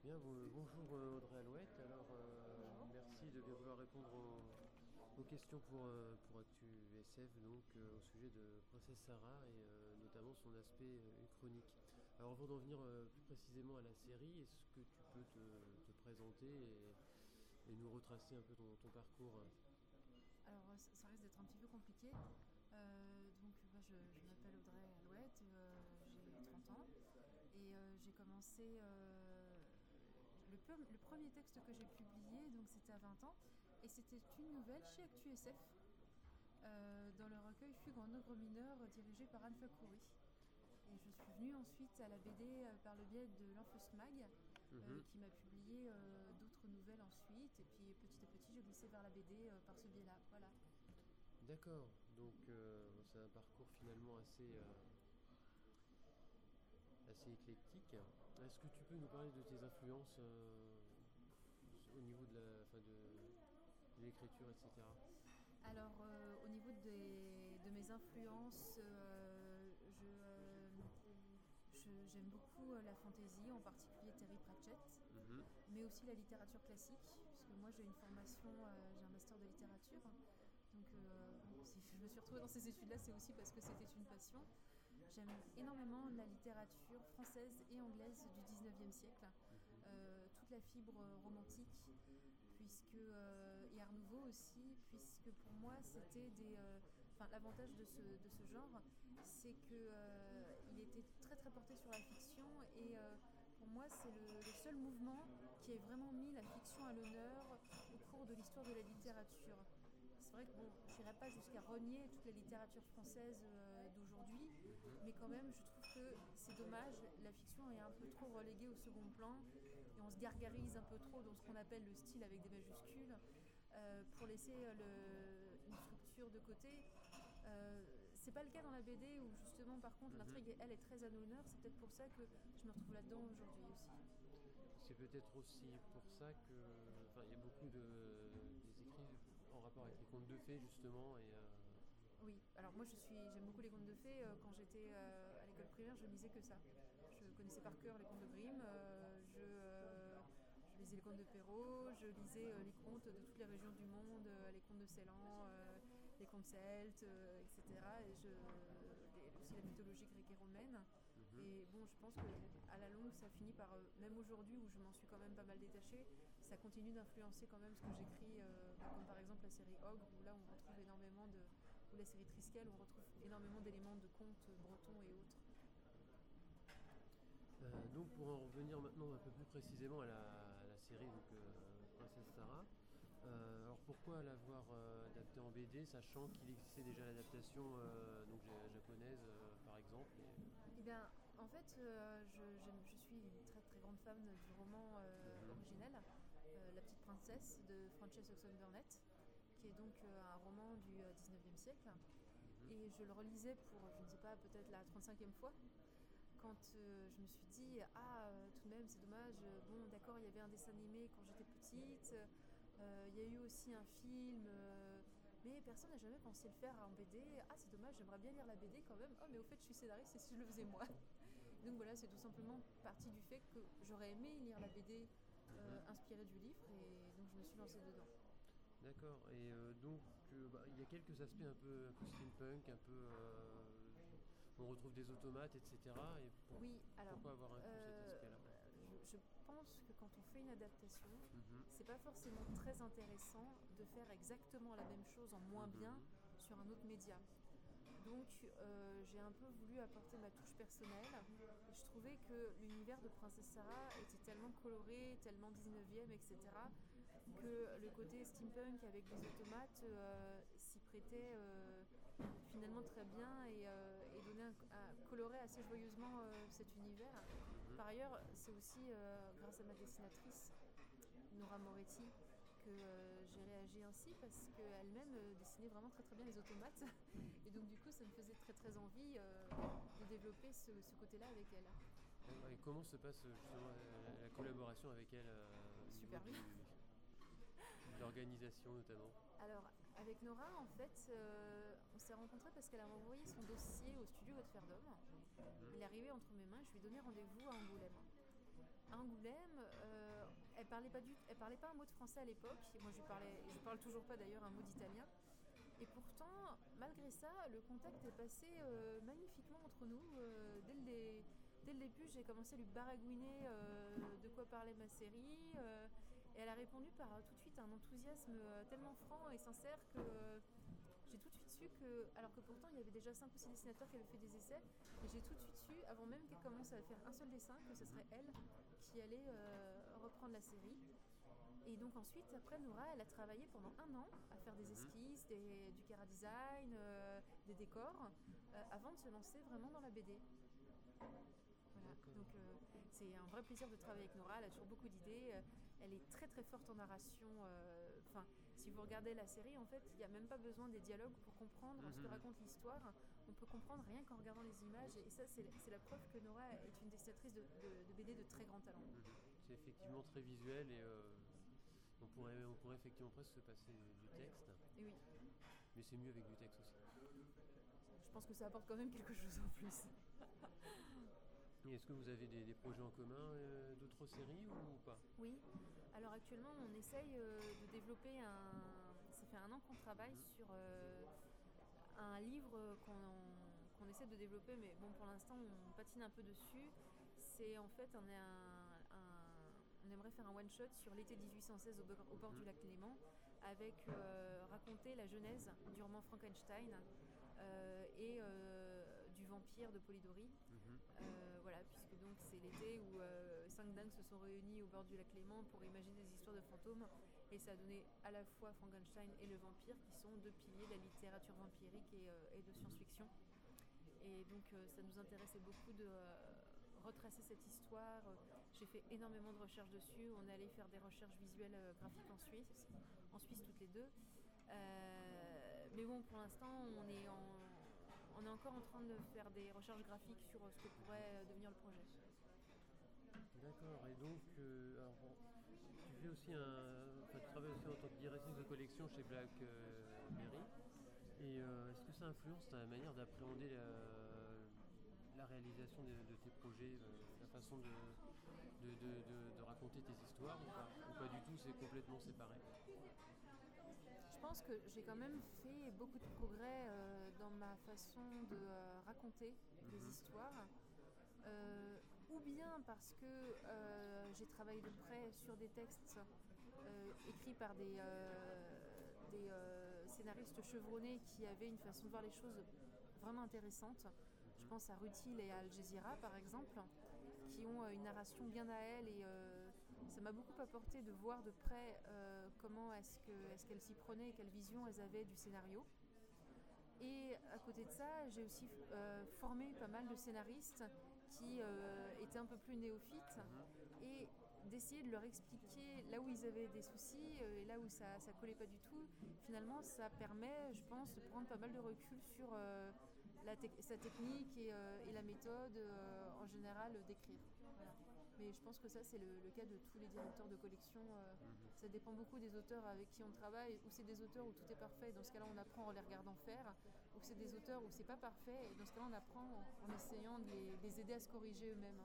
Bien, bonjour Audrey Alouette. Alors, merci de bien vouloir répondre aux questions pour Actu SF, donc au sujet de Princesse Sarah et notamment son aspect chronique. Alors, avant d'en venir plus précisément à la série, est-ce que tu peux te présenter et nous retracer un peu ton parcours? Alors, ça risque d'être un petit peu compliqué. Je m'appelle Audrey Alouette, j'ai 30 ans et j'ai commencé. Le premier texte que j'ai publié, donc c'était à 20 ans, et c'était une nouvelle chez Actu SF, dans le recueil Fugue en ogre mineur, dirigé par Anne Fakhouri. Et je suis venue ensuite à la BD par le biais de l'Enfeust Mag, Mhm. qui m'a publié d'autres nouvelles ensuite. Et puis petit à petit, j'ai glissé vers la BD par ce biais-là. Voilà. D'accord, donc c'est un parcours finalement assez éclectique. Est-ce que tu peux nous parler de tes influences au niveau de l'écriture, etc. Alors, au niveau de mes influences, j'aime beaucoup la fantasy, en particulier Terry Pratchett, Mhm. mais aussi la littérature classique, puisque moi j'ai une formation, j'ai un master de littérature. Donc, si je me suis retrouvée dans ces études-là, c'est aussi parce que c'était une passion. J'aime énormément la littérature française et anglaise du 19e siècle, toute la fibre romantique, et Art Nouveau aussi, puisque pour moi c'était l'avantage de ce genre, c'est qu'il était très très porté sur la fiction, et pour moi c'est le seul mouvement qui ait vraiment mis la fiction à l'honneur au cours de l'histoire de la littérature. C'est vrai que bon, je n'irai pas jusqu'à renier toute la littérature française d'aujourd'hui, mais quand même, je trouve que c'est dommage. La fiction est un peu trop reléguée au second plan, et on se gargarise un peu trop dans ce qu'on appelle le style avec des majuscules, pour laisser une structure de côté. C'est pas le cas dans la BD, où justement, par contre, Mhm. l'intrigue elle est très à l'honneur. C'est peut-être pour ça que je me retrouve là-dedans aujourd'hui aussi. C'est peut-être aussi pour ça que, enfin, il y a beaucoup des écrits en rapport avec les contes de fées justement Oui, alors moi j'aime beaucoup les contes de fées. Quand j'étais à l'école primaire, je ne lisais que ça. Je connaissais par cœur les contes de Grimm, je lisais les contes de Perrault, je lisais les contes de toutes les régions du monde, les contes de Ceylan, les contes celtes, etc. Aussi la mythologie grecque et romaine. Mhm. Et bon, je pense qu'à la longue, ça finit par, même aujourd'hui où je m'en suis quand même pas mal détachée, ça continue d'influencer quand même ce que j'écris, comme par exemple la série Ogre, où là on retrouve ou la série Triskel, où on retrouve énormément d'éléments de contes bretons et autres. Donc pour en revenir maintenant un peu plus précisément à la série donc, Princesse Sarah, alors pourquoi l'avoir adapté en BD, sachant qu'il existait déjà l'adaptation donc japonaise par exemple Eh bien, en fait, je suis une très très grande fan du roman Mhm. originel, La Petite Princesse de Frances Hodgson Burnett, qui est donc un roman du 19e siècle. Mhm. Et je le relisais pour, je ne sais pas, peut-être la 35e fois, quand je me suis dit, ah, tout de même, c'est dommage. Bon, d'accord, il y avait un dessin animé quand j'étais petite, il y a eu aussi un film, mais personne n'a jamais pensé le faire en BD. Ah, c'est dommage, j'aimerais bien lire la BD quand même. Oh, mais au fait, je suis scénariste, et si je le faisais moi? Donc voilà, c'est tout simplement parti du fait que j'aurais aimé lire la BD Mhm. inspirée du livre, et donc je me suis lancée dedans. D'accord, et donc il y a quelques aspects un peu steampunk, on retrouve des automates, etc. Et Oui, alors, pourquoi avoir inclus cet euh, aspect-là? je pense que quand on fait une adaptation, Mhm. c'est pas forcément très intéressant de faire exactement la même chose en moins bien Mhm. sur un autre média. Donc j'ai un peu voulu apporter ma touche personnelle, et je trouvais que l'univers de Princesse Sarah était tellement coloré, tellement 19e, etc., que le côté steampunk avec des automates s'y prêtait finalement très bien, et colorait assez joyeusement cet univers. Mhm. Par ailleurs, c'est aussi grâce à ma dessinatrice, Nora Moretti, que j'ai réagi ainsi, parce qu'elle-même dessinait vraiment très très bien les automates. Et donc du coup ça me faisait très très envie de développer ce côté-là avec elle. D'accord. Et comment se passe justement la collaboration avec elle au niveau Super bien. de l'organisation notamment? Alors avec Nora, en fait, on s'est rencontrés parce qu'elle a envoyé son dossier au studio Godferdom. Il est Mhm. arrivé entre mes mains, je lui ai donné rendez-vous à Angoulême. à Angoulême, elle parlait pas un mot de français à l'époque. Et moi, je parle toujours pas d'ailleurs un mot d'italien. Et pourtant, malgré ça, le contact est passé magnifiquement entre nous. Dès le début, j'ai commencé à lui baragouiner de quoi parlait ma série. Et elle a répondu par tout de suite un enthousiasme tellement franc et sincère que j'ai tout de suite su que, alors que pourtant il y avait déjà 5 ou 6 dessinateurs qui avaient fait des essais, et j'ai tout de suite su, avant même qu'elle commence à faire un seul dessin, que ce serait elle qui allait reprendre la série. Et donc ensuite, après Nora, elle a travaillé pendant 1 an à faire des esquisses, du chara-design, des décors, avant de se lancer vraiment dans la BD. Voilà. Donc c'est un vrai plaisir de travailler avec Nora, elle a toujours beaucoup d'idées, elle est très très forte en narration. Si vous regardez la série, en fait, il n'y a même pas besoin des dialogues pour comprendre ce que raconte l'histoire. On peut comprendre rien qu'en regardant les images, et ça c'est la preuve que Nora est une dessinatrice de BD de très grand talent. C'est effectivement très visuel et on pourrait effectivement presque se passer du texte. Et oui. Mais c'est mieux avec du texte aussi. Je pense que ça apporte quand même quelque chose en plus. Et est-ce que vous avez des projets en commun, d'autres séries ou pas? Oui. Alors actuellement, on essaye de développer ça fait 1 an qu'on travaille sur un livre qu'on essaie de développer, mais bon, pour l'instant, on patine un peu dessus. C'est en fait, on aimerait faire un one-shot sur l'été 1816 au bord du lac Léman, avec raconter la genèse du roman Frankenstein et du vampire de Polidori. Voilà, puisque donc c'est l'été où 5 dingues se sont réunis au bord du lac Léman pour imaginer des histoires de fantômes, et ça a donné à la fois Frankenstein et le vampire, qui sont 2 piliers de la littérature vampirique et de science-fiction. Et donc ça nous intéressait beaucoup de retracer cette histoire. J'ai fait énormément de recherches dessus. On est allé faire des recherches visuelles graphiques en Suisse toutes les deux. Mais bon, pour l'instant, on est encore en train de faire des recherches graphiques sur ce que pourrait devenir le projet. D'accord, et donc alors, tu fais aussi tu travailles aussi en tant que directrice de collection chez Blackberry. Et est-ce que ça influence ta manière d'appréhender la réalisation de tes projets, la façon de raconter tes histoires ou pas du tout, c'est complètement séparé? Je pense que j'ai quand même fait beaucoup de progrès dans ma façon de raconter des histoires, ou bien parce que j'ai travaillé de près sur des textes écrits par des scénaristes chevronnés qui avaient une façon de voir les choses vraiment intéressante. Je pense à Ruth Hill et à Al Jazeera par exemple, qui ont une narration bien à elles, et ça m'a beaucoup apporté de voir de près comment est-ce qu'elles s'y prenaient et quelle vision elles avaient du scénario. Et à côté de ça, j'ai aussi formé pas mal de scénaristes qui étaient un peu plus néophytes, et d'essayer de leur expliquer là où ils avaient des soucis et là où ça collait pas du tout. Finalement, ça permet, je pense, de prendre pas mal de recul sur sa technique et la méthode en général d'écrire. Voilà. Mais je pense que ça, c'est le cas de tous les directeurs de collection. Ça dépend beaucoup des auteurs avec qui on travaille, ou c'est des auteurs où tout est parfait, et dans ce cas-là, on apprend en les regardant faire, ou c'est des auteurs où c'est pas parfait, et dans ce cas-là, on apprend en essayant de les aider à se corriger eux-mêmes.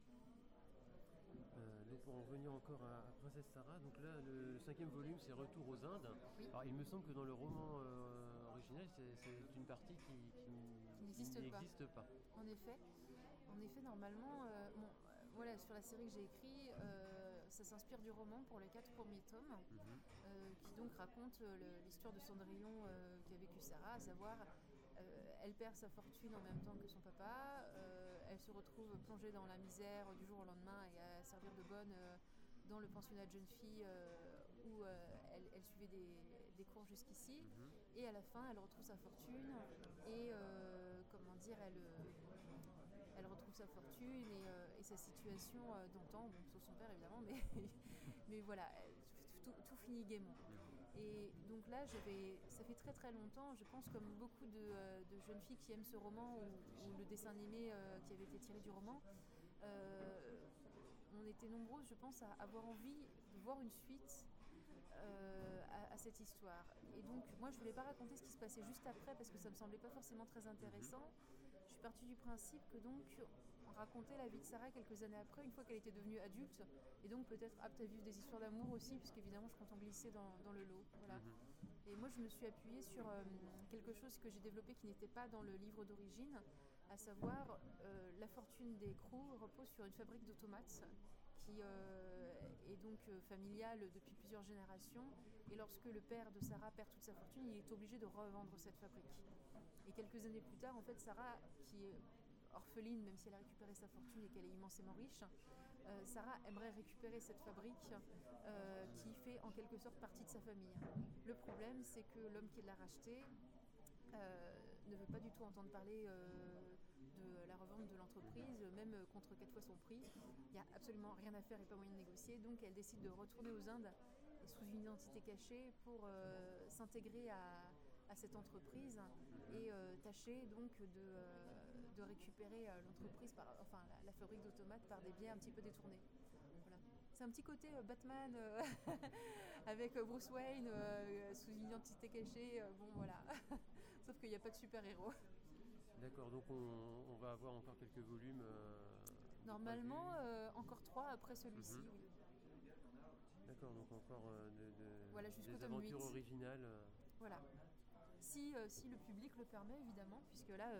Donc pour en revenir encore à Princesse Sarah, donc là le 5e volume c'est Retour aux Indes. Oui. Alors il me semble que dans le roman original c'est une partie qui n'existe pas. En effet, normalement, voilà, sur la série que j'ai écrite, ça s'inspire du roman pour les 4 premiers tomes, qui donc raconte l'histoire de Cendrillon qui a vécu Sarah, à savoir elle perd sa fortune en même temps que son papa, elle se retrouve plongée dans la misère du jour au lendemain et à servir de bonne dans le pensionnat de jeunes filles où elle suivait des cours jusqu'ici, et à la fin elle retrouve sa fortune et elle retrouve sa fortune et sa situation d'antan, bon, sauf son père évidemment, mais voilà, tout finit gaiement. Et donc là, ça fait très très longtemps, je pense, comme beaucoup de jeunes filles qui aiment ce roman ou le dessin animé qui avait été tiré du roman, on était nombreuses, je pense, à avoir envie de voir une suite à cette histoire. Et donc moi, je voulais pas raconter ce qui se passait juste après parce que ça me semblait pas forcément très intéressant. Je suis partie du principe que donc, raconter la vie de Sarah quelques années après, une fois qu'elle était devenue adulte, et donc peut-être apte à vivre des histoires d'amour aussi, puisqu'évidemment je compte en glisser dans le lot. Voilà. Et moi je me suis appuyée sur quelque chose que j'ai développé qui n'était pas dans le livre d'origine, à savoir la fortune des Crew repose sur une fabrique d'automates qui est donc familiale depuis plusieurs générations, et lorsque le père de Sarah perd toute sa fortune, il est obligé de revendre cette fabrique. Et quelques années plus tard, en fait, Sarah, qui est orpheline, même si elle a récupéré sa fortune et qu'elle est immensément riche, Sarah aimerait récupérer cette fabrique qui fait en quelque sorte partie de sa famille. Le problème, c'est que l'homme qui l'a rachetée ne veut pas du tout entendre parler de la revente de l'entreprise, même contre 4 fois son prix. Il n'y a absolument rien à faire et pas moyen de négocier. Donc elle décide de retourner aux Indes sous une identité cachée pour s'intégrer à cette entreprise et tâcher donc de récupérer l'entreprise, la fabrique d'automates par des biais un petit peu détournés. Voilà. C'est un petit côté Batman avec Bruce Wayne sous une identité cachée. Bon voilà, sauf qu'il n'y a pas de super-héros. D'accord, donc on va avoir encore quelques volumes. Normalement, encore 3 après celui-ci, oui. D'accord, donc encore voilà, jusqu'au des tome aventures 8. originales. Voilà. Si le public le permet, évidemment, puisque là,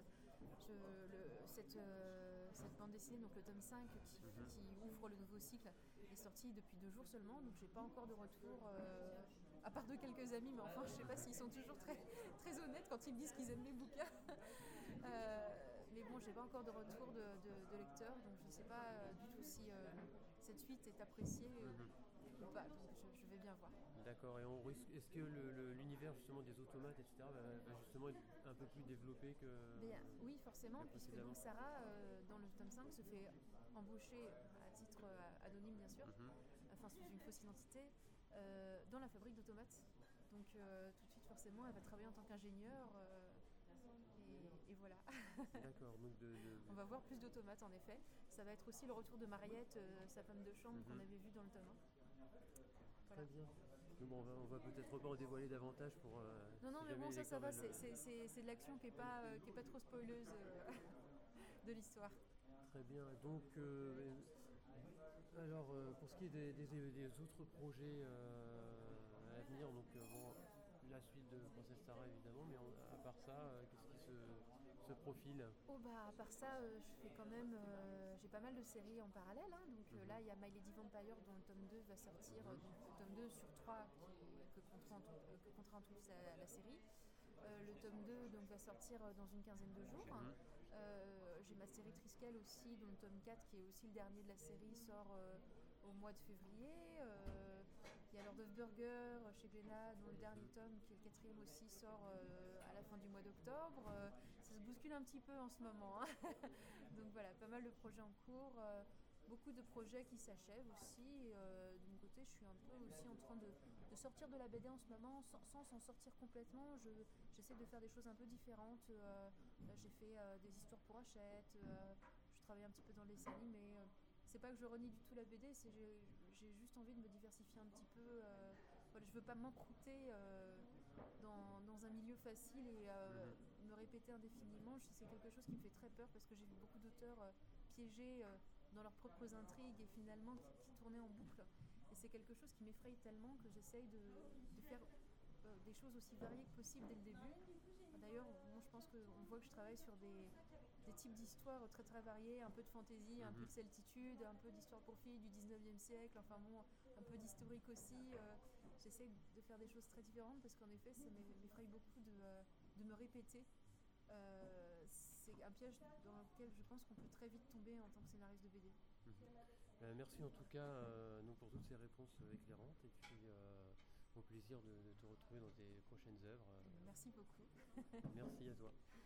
cette bande dessinée, donc le tome 5 qui ouvre le nouveau cycle, est sorti depuis 2 jours seulement, donc j'ai pas encore de retour, à part de quelques amis, mais enfin je sais pas s'ils sont toujours très, très honnêtes quand ils me disent qu'ils aiment mes bouquins. Mais bon, j'ai pas encore de retour de lecteurs, donc je sais pas du tout si cette suite est appréciée ou pas, donc je vais bien voir. D'accord, et est-ce que l'univers justement des automates, etc., va justement être un peu plus développé que... Oui, forcément, puisque donc Sarah, dans le tome 5, se fait embaucher à titre anonyme, bien sûr, enfin sous une fausse identité, dans la fabrique d'automates. Donc tout de suite, forcément, elle va travailler en tant qu'ingénieure, et voilà. D'accord, donc on va voir plus d'automates, en effet. Ça va être aussi le retour de Mariette, sa femme de chambre, qu'on avait vue dans le tome 1. Voilà. Très bien. Bon, on va peut-être pas en dévoiler davantage pour... non, mais bon, ça va, c'est de l'action qui est pas trop spoileuse de l'histoire. Très bien, donc alors pour ce qui est des autres projets à venir, donc la suite de Princesse Sarah évidemment, mais à part ça, qu'est-ce qui se profile? À part ça, je fais quand même, j'ai pas mal de séries en parallèle, hein, donc là il y a My Lady Vampire dont le tome 2 va sortir, donc le tome 2 sur 3 que comptera en tout la série. Le tome 2 donc, va sortir dans une quinzaine de jours. J'ai ma série Triskel aussi, dont le tome 4, qui est aussi le dernier de la série, sort au mois de février. Il y a Lord of Burger chez Glénat, dont le dernier tome, qui est le 4e aussi, sort à la fin du mois d'octobre. Ça se bouscule un petit peu en ce moment. Hein. Donc voilà, pas mal de projets en cours. Beaucoup de projets qui s'achèvent aussi. De mon côté, je suis un peu aussi en train de sortir de la BD en ce moment sans s'en sortir complètement. J'essaie de faire des choses un peu différentes. Là, j'ai fait des histoires pour Hachette. Je travaille un petit peu dans les séries, mais c'est pas que je renie du tout la BD, j'ai juste envie de me diversifier un petit peu. Voilà, je veux pas m'encrouter dans un milieu facile et me répéter indéfiniment. C'est quelque chose qui me fait très peur parce que j'ai vu beaucoup d'auteurs piégés dans leurs propres intrigues et finalement qui tournaient en boucle. Et c'est quelque chose qui m'effraie tellement que j'essaye de faire des choses aussi variées que possible dès le début. D'ailleurs, moi, je pense qu'on voit que je travaille sur des types d'histoires très très variées, un peu de fantaisie, un peu de celtitude, un peu d'histoire pour filles du 19e siècle, enfin bon, un peu d'historique aussi. J'essaie de faire des choses très différentes parce qu'en effet, ça m'effraie beaucoup de me répéter. C'est un piège dans lequel je pense qu'on peut très vite tomber en tant que scénariste de BD. Merci en tout cas pour toutes ces réponses éclairantes et puis au plaisir de te retrouver dans tes prochaines œuvres. Merci beaucoup. Merci à toi.